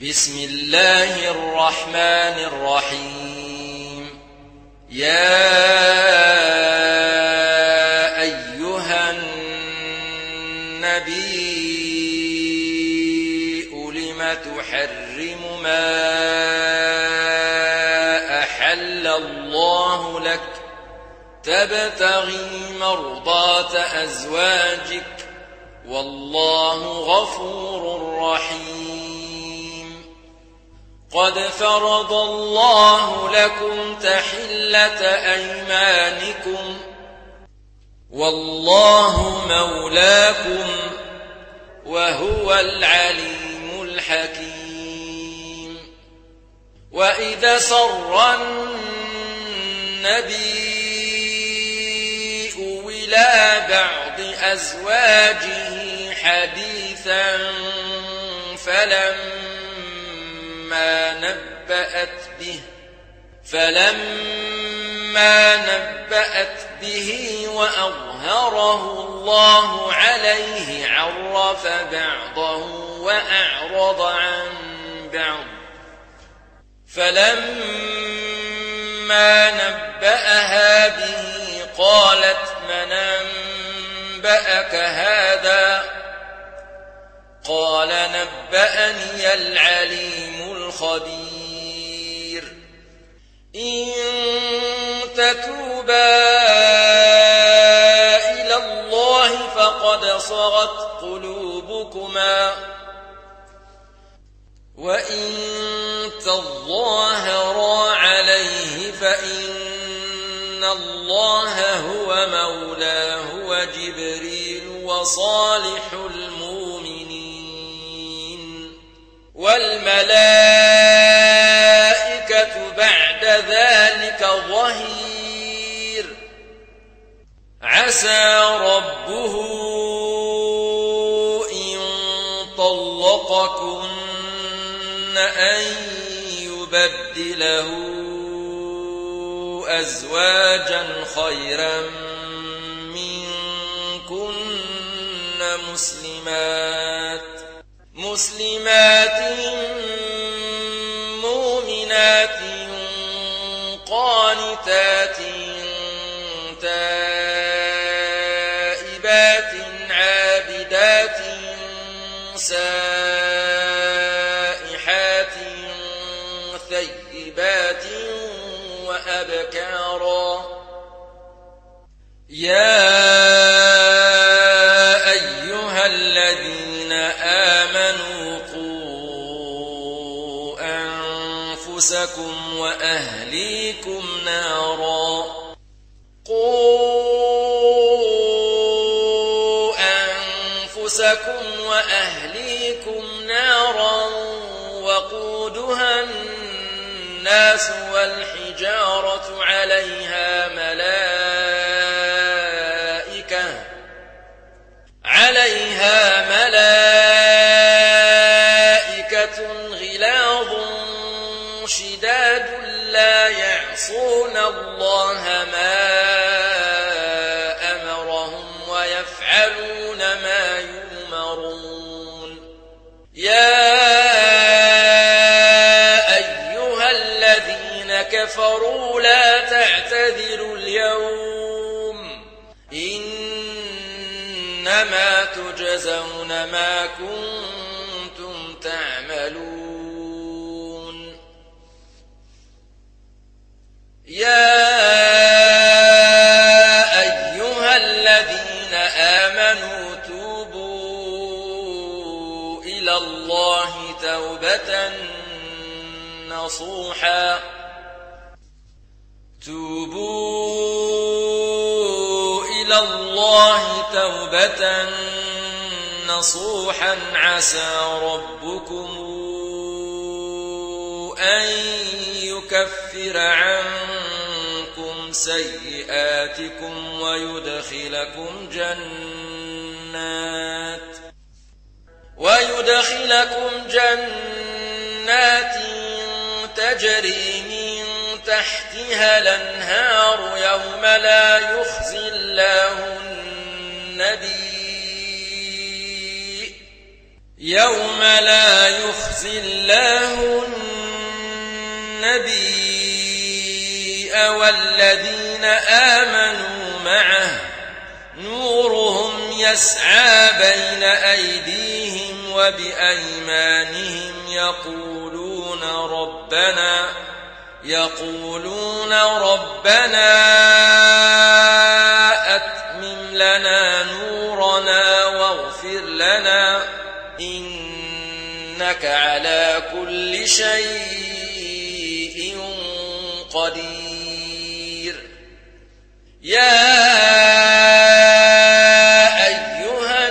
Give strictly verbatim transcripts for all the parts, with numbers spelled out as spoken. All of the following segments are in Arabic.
بسم الله الرحمن الرحيم. يا أيها النبي لم تحرم ما أحل الله لك تبتغي مرضات أزواجك والله غفور رحيم. قد فرض الله لكم تحلة أيمانكم والله مولاكم وهو العليم الحكيم. وإذا سر النبي إلى بعض أزواجه حديثا فلما نبأت به فلما نبأت به وأظهره الله عليه عرف بعضه وأعرض عن بعض. فلما نبأها به قالت من أنبأك هذا؟ قال نبأني العليم الخبير. إن تتوبا إلى الله فقد صغت قلوبكما وإن تظاهرا عليه فإن الله هو مولاه وجبريل وصالح المؤمنين والملائكة بعد ذلك ظهير. عسى ربه إن طلقكن أن يبدله أزواجا خيرا منكن مسلمات مسلمات مؤمنات قانتات تائبات عابدات سائحات ثيبات وأبكارا. يا أيها الذين آمنوا قوا أنفسكم وأهليكم نارا قوا أنفسكم وأهليكم نارا وقودها الناس والحجارة عليها ملائكة عليها ملائكة غلاظ شداد لا يعصون الله ما أمرهم ويفعلون ما يؤمرون. يا كفروا لا تعتذروا اليوم إنما تجزون ما كنتم تعملون. يا أيها الذين آمنوا توبوا إلى الله توبة نصوحا توبوا إلى الله توبة نصوحا عسى ربكم أن يكفر عنكم سيئاتكم ويدخلكم جنات ويدخلكم جنات تجري من تحتها الأنهار يوم لا يخزي الله النبي يوم لا يخزي الله النبي والذين آمنوا معه نورهم يسعى بين أيديهم وبأيمانهم يقولون ربنا يقولون ربنا أتمم لنا نورنا واغفر لنا إنك على كل شيء قدير. يا أيها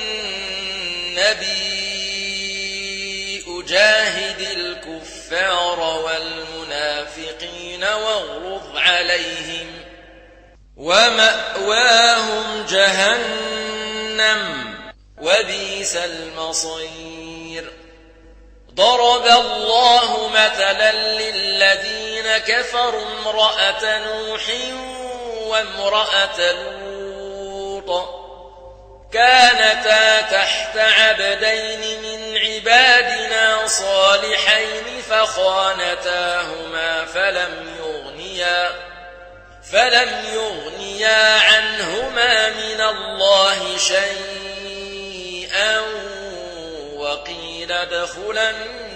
النبي جاهد الكفار والمنافقين واغلظ عليهم ومأواهم جهنم وبئس المصير. ضرب الله مثلا للذين كفروا امرأة نوح وامرأة لوط كانتا تحت عبدين من عبادنا صالحين فخانتاهما فلم يغنيا فلم يغنيا عنهما من الله شيئا وقيل ادخلا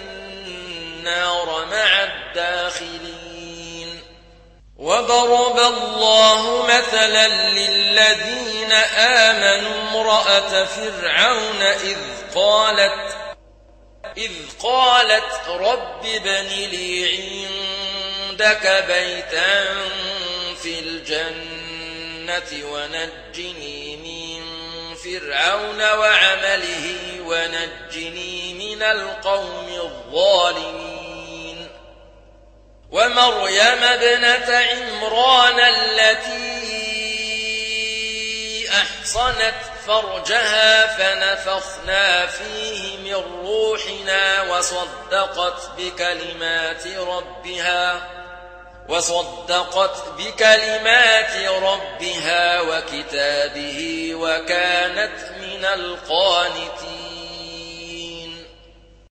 النار مع الداخلين. وضرب الله مثلا للذين آمنوا امرأة فرعون إذ قالت إذ قالت رب ابن لي عندك بيتا في الجنة ونجني من فرعون وعمله ونجني من القوم الظالمين. ومريم ابنة عمران التي أحصنت فرجها فنفخنا فيه من روحنا وصدقت بكلمات ربها وصدقت بكلمات ربها وكتابه وكانت من القانتين.